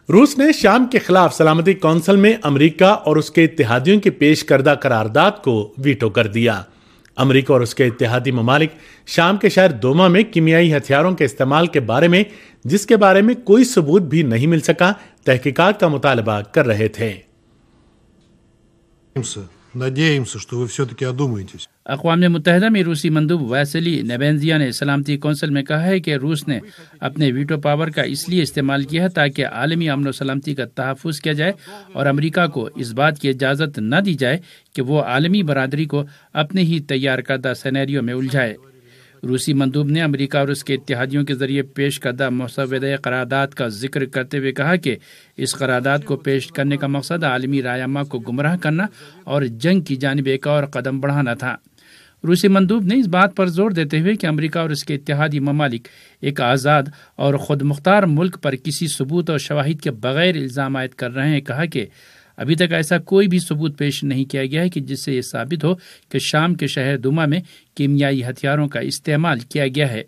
روس نے شام کے خلاف سلامتی کونسل میں امریکہ اور اس کے اتحادیوں کی پیش کردہ قرارداد کو ویٹو کر دیا۔ امریکہ اور اس کے اتحادی ممالک شام کے شہر دوما میں کیمیائی ہتھیاروں کے استعمال کے بارے میں، جس کے بارے میں کوئی ثبوت بھی نہیں مل سکا، تحقیقات کا مطالبہ کر رہے تھے۔ اقوام متحدہ میں روسی مندوب واسیلی نیبینزیا نے سلامتی کونسل میں کہا ہے کہ روس نے اپنے ویٹو پاور کا اس لیے استعمال کیا ہے تاکہ عالمی امن و سلامتی کا تحفظ کیا جائے اور امریکہ کو اس بات کی اجازت نہ دی جائے کہ وہ عالمی برادری کو اپنے ہی تیار کردہ سینیریو میں الجھائے۔ روسی مندوب نے امریکہ اور اس کے اتحادیوں کے ذریعے پیش کردہ مسودہ قرارداد کا ذکر کرتے ہوئے کہا کہ اس قرارداد کو پیش کرنے کا مقصد عالمی رائے کو گمراہ کرنا اور جنگ کی جانب ایک اور قدم بڑھانا تھا۔ روسی مندوب نے اس بات پر زور دیتے ہوئے کہ امریکہ اور اس کے اتحادی ممالک ایک آزاد اور خود مختار ملک پر کسی ثبوت اور شواہد کے بغیر الزام عائد کر رہے ہیں، کہا کہ ابھی تک ایسا کوئی بھی ثبوت پیش نہیں کیا گیا ہے کہ جس سے یہ ثابت ہو کہ شام کے شہر دوما میں کیمیائی ہتھیاروں کا استعمال کیا گیا ہے۔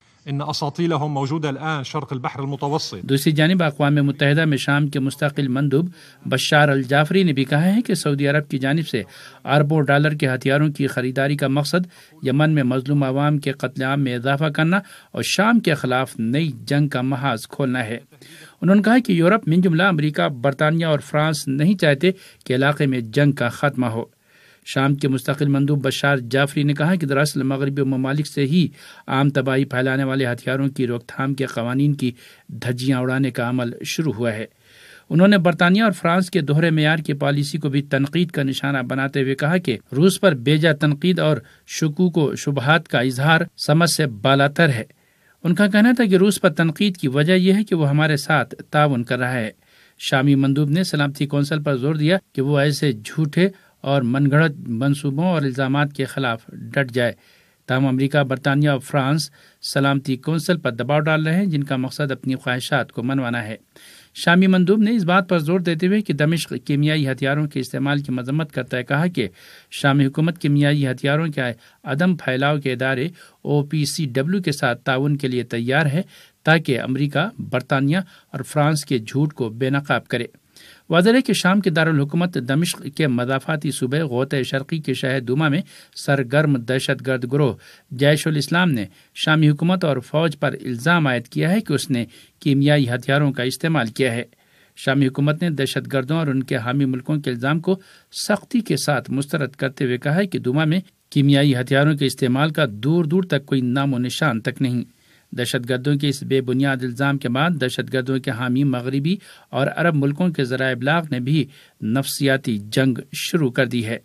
دوسری جانب اقوام متحدہ میں شام کے مستقل مندوب بشار الجعفری نے بھی کہا ہے کہ سعودی عرب کی جانب سے اربوں ڈالر کے ہتھیاروں کی خریداری کا مقصد یمن میں مظلوم عوام کے قتل عام میں اضافہ کرنا اور شام کے خلاف نئی جنگ کا محاذ کھولنا ہے۔ انہوں نے کہا کہ یورپ من جملہ امریکہ، برطانیہ اور فرانس نہیں چاہتے کہ علاقے میں جنگ کا خاتمہ ہو۔ شام کے مستقل مندوب بشار جعفری نے کہا کہ دراصل مغربی ممالک سے ہی عام تباہی پھیلانے والے ہتھیاروں کی روک تھام کے قوانین کی دھجیاں اڑانے کا عمل شروع ہوا ہے۔ انہوں نے برطانیہ اور فرانس کے دوہرے معیار کی پالیسی کو بھی تنقید کا نشانہ بناتے ہوئے کہا کہ روس پر بیجا تنقید اور شکوک و شبہات کا اظہار سمجھ سے بالاتر ہے۔ ان کا کہنا تھا کہ روس پر تنقید کی وجہ یہ ہے کہ وہ ہمارے ساتھ تعاون کر رہا ہے۔ شامی مندوب نے سلامتی کونسل پر زور دیا کہ وہ ایسے جھوٹے اور من گھڑت منصوبوں اور الزامات کے خلاف ڈٹ جائے۔ تاہم امریکہ، برطانیہ اور فرانس سلامتی کونسل پر دباؤ ڈال رہے ہیں جن کا مقصد اپنی خواہشات کو منوانا ہے۔ شامی مندوب نے اس بات پر زور دیتے ہوئے کہ دمشق کیمیائی ہتھیاروں کے استعمال کی مذمت کرتا ہے کہا کہ شامی حکومت کیمیائی ہتھیاروں کے عدم پھیلاؤ کے ادارے OPCW کے ساتھ تعاون کے لیے تیار ہے تاکہ امریکہ، برطانیہ اور فرانس کے جھوٹ کو بے نقاب کرے۔ واضح ہے کہ شام کے دارالحکومت دمشق کے مضافاتی صوبے غوطہ شرقی کے شہر دوما میں سرگرم دہشت گرد گروہ جیش الاسلام نے شامی حکومت اور فوج پر الزام عائد کیا ہے کہ اس نے کیمیائی ہتھیاروں کا استعمال کیا ہے۔ شامی حکومت نے دہشت گردوں اور ان کے حامی ملکوں کے الزام کو سختی کے ساتھ مسترد کرتے ہوئے کہا ہے کہ دوما میں کیمیائی ہتھیاروں کے استعمال کا دور دور تک کوئی نام و نشان تک نہیں۔ دہشت گردوں کے اس بے بنیاد الزام کے بعد دہشت گردوں کے حامی مغربی اور عرب ملکوں کے ذرائع ابلاغ نے بھی نفسیاتی جنگ شروع کر دی ہے۔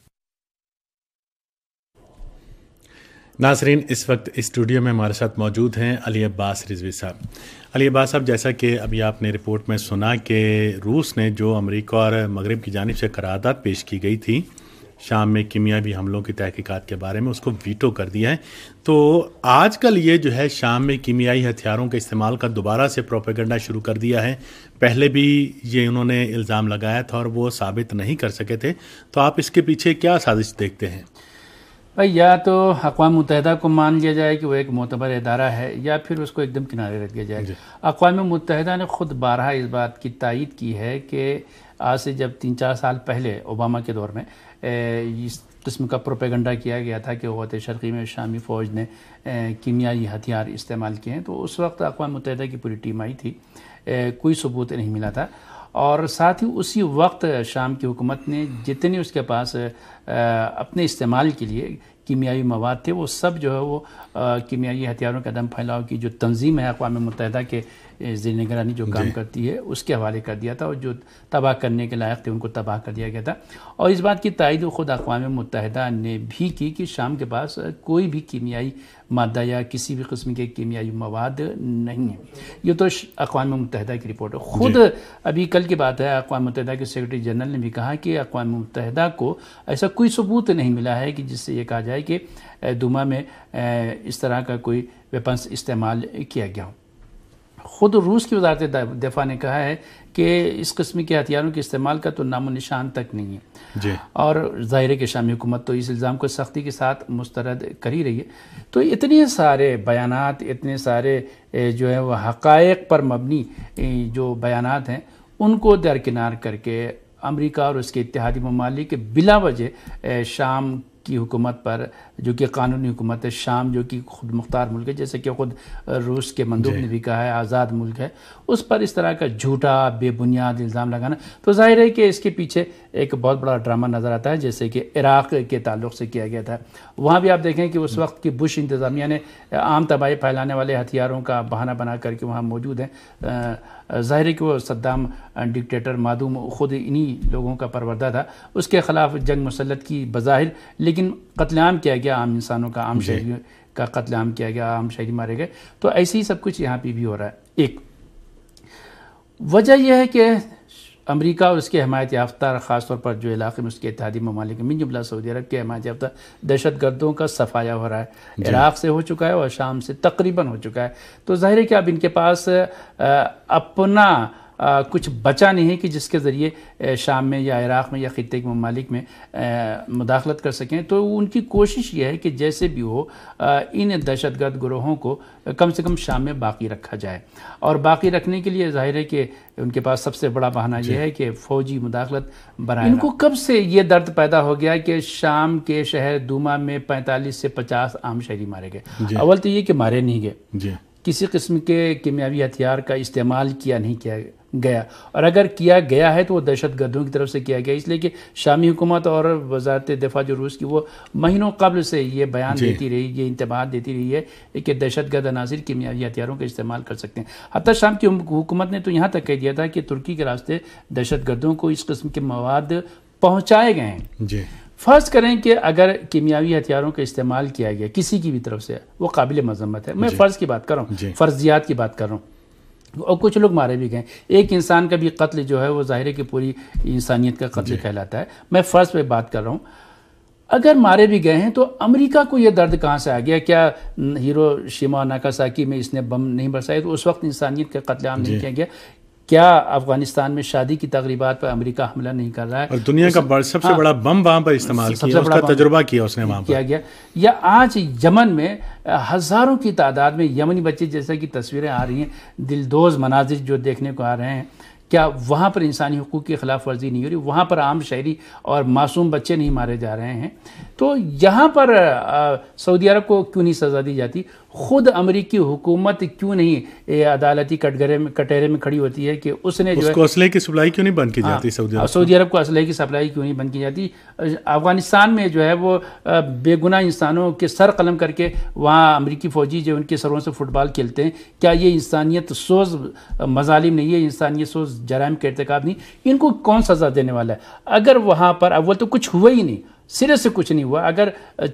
ناظرین، اس وقت اسٹوڈیو میں ہمارے ساتھ موجود ہیں علی عباس رضوی صاحب۔ علی عباس صاحب، جیسا کہ ابھی آپ نے رپورٹ میں سنا کہ روس نے جو امریکہ اور مغرب کی جانب سے قرارداد پیش کی گئی تھی شام میں کیمیاوی حملوں کی تحقیقات کے بارے میں، اس کو ویٹو کر دیا ہے، تو آج کل یہ جو ہے شام میں کیمیائی ہتھیاروں کے استعمال کا دوبارہ سے پروپیگنڈا شروع کر دیا ہے۔ پہلے بھی یہ انہوں نے الزام لگایا تھا اور وہ ثابت نہیں کر سکے تھے، تو آپ اس کے پیچھے کیا سازش دیکھتے ہیں؟ بھائی، یا تو اقوام متحدہ کو مان لیا جائے کہ وہ ایک معتبر ادارہ ہے، یا پھر اس کو ایک دم کنارے رکھ دیا جائے۔ اقوام متحدہ نے خود بارہا اس بات کی تائید کی ہے کہ آج سے جب 3-4 سال پہلے اوباما کے دور میں اس قسم کا پروپیگنڈا کیا گیا تھا کہ غوطہ شرقی میں شامی فوج نے کیمیائی ہتھیار استعمال کیے ہیں، تو اس وقت اقوام متحدہ کی پوری ٹیم آئی تھی، کوئی ثبوت نہیں ملا تھا، اور ساتھ ہی اسی وقت شام کی حکومت نے جتنے اس کے پاس اپنے استعمال کے لیے کیمیائی مواد تھے وہ سب جو ہے وہ کیمیائی ہتھیاروں کے عدم پھیلاؤ کی جو تنظیم ہے اقوام متحدہ کے زیر نگرانی جو کام کرتی ہے اس کے حوالے کر دیا تھا، اور جو تباہ کرنے کے لائق تھے ان کو تباہ کر دیا گیا تھا۔ اور اس بات کی تائید خود اقوام متحدہ نے بھی کی کہ شام کے پاس کوئی بھی کیمیائی مادہ یا کسی بھی قسم کے کیمیائی مواد نہیں ہے۔ یہ تو اقوام متحدہ کی رپورٹ ہے۔ خود ابھی کل کی بات ہے، اقوام متحدہ کے سیکرٹری جنرل نے بھی کہا کہ اقوام متحدہ کو ایسا کوئی ثبوت نہیں ملا ہے کہ جس سے یہ کہا جائے کہ دوما میں اس طرح کا کوئی ویپنس استعمال کیا گیا ہو۔ خود روس کی وزارت دفاع نے کہا ہے کہ اس قسم کے ہتھیاروں کے استعمال کا تو نام و نشان تک نہیں ہے، اور ظاہر ہے کہ شامی حکومت تو اس الزام کو سختی کے ساتھ مسترد کر ہی رہی ہے۔ تو اتنے سارے بیانات، اتنے سارے جو ہے وہ حقائق پر مبنی جو بیانات ہیں، ان کو درکنار کر کے امریکہ اور اس کے اتحادی ممالک بلا وجہ شام کی حکومت پر، جو کہ قانونی حکومت ہے، شام جو کہ خود مختار ملک ہے، جیسے کہ خود روس کے مندوب نے بھی کہا ہے آزاد ملک ہے، اس پر اس طرح کا جھوٹا بے بنیاد الزام لگانا، تو ظاہر ہے کہ اس کے پیچھے ایک بہت بڑا ڈرامہ نظر آتا ہے، جیسے کہ عراق کے تعلق سے کیا گیا تھا۔ وہاں بھی آپ دیکھیں کہ اس وقت کی بش انتظامیہ نے عام تباہی پھیلانے والے ہتھیاروں کا بہانہ بنا کر کے وہاں موجود ہیں۔ ظاہر ہے کہ وہ صدام ڈکٹیٹر معدوم خود انہی لوگوں کا پروردہ تھا، اس کے خلاف جنگ مسلط کی بظاہر، لیکن قتل عام کیا گیا، عام انسانوں کا، عام شہریوں کا قتل عام کیا گیا، عام شہری مارے گئے۔ تو ایسے ہی سب کچھ یہاں پہ بھی ہو رہا ہے۔ ایک وجہ یہ ہے کہ امریکہ اور اس کے حمایت یافتہ، خاص طور پر جو علاقے میں اس کے اتحادی ممالک من جملہ سعودی عرب کے حمایت یافتہ دہشت گردوں کا صفایا ہو رہا ہے، عراق سے ہو چکا ہے اور شام سے تقریباً ہو چکا ہے۔ تو ظاہر ہے کہ اب ان کے پاس اپنا کچھ بچا نہیں ہے کہ جس کے ذریعے شام میں یا عراق میں یا خطے کے ممالک میں مداخلت کر سکیں۔ تو ان کی کوشش یہ ہے کہ جیسے بھی ہو ان دہشت گرد گروہوں کو کم سے کم شام میں باقی رکھا جائے، اور باقی رکھنے کے لیے ظاہر ہے کہ ان کے پاس سب سے بڑا بہانہ یہ ہے کہ فوجی مداخلت برائے ان کو کب سے یہ درد پیدا ہو گیا کہ شام کے شہر دوما میں 45 سے 50 عام شہری مارے گئے۔ اول تو یہ کہ مارے نہیں گئے، کسی قسم کے کیمیاوی ہتھیار کا استعمال کیا نہیں کیا گیا، اور اگر کیا گیا ہے تو وہ دہشت گردوں کی طرف سے کیا گیا، اس لیے کہ شامی حکومت اور وزارت دفاع جو روس کی، وہ مہینوں قبل سے یہ بیان دیتی رہی، یہ انتباہات دیتی رہی ہے کہ دہشت گرد عناصر کیمیاوی ہتھیاروں کا استعمال کر سکتے ہیں۔ حتیٰ شام کی حکومت نے تو یہاں تک کہہ دیا تھا کہ ترکی کے راستے دہشت گردوں کو اس قسم کے مواد پہنچائے گئے ہیں۔ فرض کریں کہ اگر کیمیاوی ہتھیاروں کا استعمال کیا گیا کسی کی بھی طرف سے، وہ قابل مذمت ہے، میں فرض کی بات کر رہا ہوں، فرضیات کی بات کر رہا ہوں، اور کچھ لوگ مارے بھی گئے۔ ایک انسان کا بھی قتل جو ہے وہ ظاہر ہے کہ پوری انسانیت کا قتل کہلاتا ہے، میں فرض پہ بات کر رہا ہوں۔ اگر مارے بھی گئے ہیں تو امریکہ کو یہ درد کہاں سے آ گیا؟ کیا ہیروشیما اور ناگاساکی میں اس نے بم نہیں برسائے تو اس وقت انسانیت کا قتل عام نہیں کیا گیا؟ کیا افغانستان میں شادی کی تقریبات پر امریکہ حملہ نہیں کر رہا ہے؟ اور دنیا کا سب سے بڑا بم وہاں پر استعمال کیا، اس کا تجربہ کیا اس نے وہاں پر کیا گیا۔ یا آج یمن میں ہزاروں کی تعداد میں یمنی بچے، جیسا کہ تصویریں آ رہی ہیں، دلدوز مناظر جو دیکھنے کو آ رہے ہیں، کیا وہاں پر انسانی حقوق کی خلاف ورزی نہیں ہو رہی؟ وہاں پر عام شہری اور معصوم بچے نہیں مارے جا رہے ہیں؟ تو یہاں پر سعودی عرب کو کیوں نہیں سزا دی جاتی؟ خود امریکی حکومت کیوں نہیں عدالتی کٹہرے میں کھڑی ہوتی ہے کہ اس نے جو اسلحے کی سپلائی کیوں نہیں بند کی جاتی؟ سعودی عرب کو اسلحے کی سپلائی کیوں نہیں بند کی جاتی؟ افغانستان میں جو ہے وہ بے گناہ انسانوں کے سر قلم کر کے وہاں امریکی فوجی جو ان کے سروں سے فٹ بال کھیلتے ہیں، کیا یہ انسانیت سوز مظالم نہیں ہے؟ انسانیت سوز جرائم کا ارتکاب نہیں؟ ان کو کون سزا دینے والا ہے؟ اگر وہاں پر اول تو کچھ ہوا ہی نہیں، سرے سے کچھ نہیں ہوا، اگر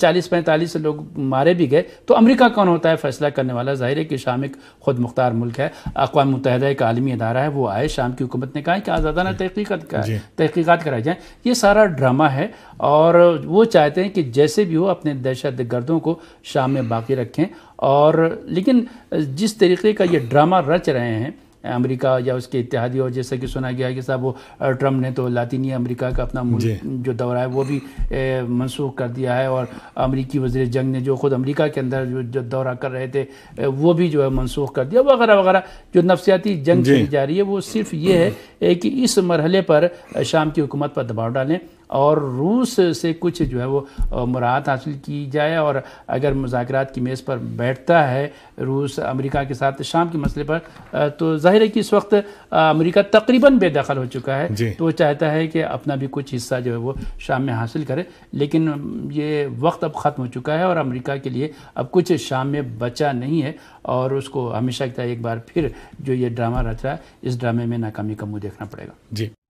40-45 لوگ مارے بھی گئے تو امریکہ کون ہوتا ہے فیصلہ کرنے والا؟ ظاہر ہے کہ شام ایک خود مختار ملک ہے، اقوام متحدہ ایک عالمی ادارہ ہے، وہ آئے، شام کی حکومت نے کہا کہ آزادانہ تحقیقات کرائی جائیں۔ یہ سارا ڈرامہ ہے، اور وہ چاہتے ہیں کہ جیسے بھی ہو اپنے دہشت گردوں کو شام میں باقی رکھیں، اور لیکن جس طریقے کا یہ ڈرامہ رچ رہے ہیں امریکہ یا اس کے اتحادی، اور جیسا کہ سنا گیا ہے کہ صاحب وہ ٹرمپ نے تو لاطینی امریکہ کا اپنا ملک جو دورہ ہے وہ بھی منسوخ کر دیا ہے، اور امریکی وزیر جنگ نے جو خود امریکہ کے اندر جو دورہ کر رہے تھے وہ بھی جو ہے منسوخ کر دیا، وغیرہ وغیرہ۔ جو نفسیاتی جنگ چلی جا رہی ہے وہ صرف یہ ہے کہ اس مرحلے پر شام کی حکومت پر دباؤ ڈالیں اور روس سے کچھ جو ہے وہ مراعات حاصل کی جائے، اور اگر مذاکرات کی میز پر بیٹھتا ہے روس امریکہ کے ساتھ شام کے مسئلے پر، تو ظاہر ہے کہ اس وقت امریکہ تقریباً بے دخل ہو چکا ہے، تو وہ چاہتا ہے کہ اپنا بھی کچھ حصہ جو ہے وہ شام میں حاصل کرے، لیکن یہ وقت اب ختم ہو چکا ہے اور امریکہ کے لیے اب کچھ شام میں بچا نہیں ہے، اور اس کو ہمیشہ ایک بار پھر جو یہ ڈرامہ رچ رہا ہے اس ڈرامے میں ناکامی کا منہ دیکھنا پڑے گا۔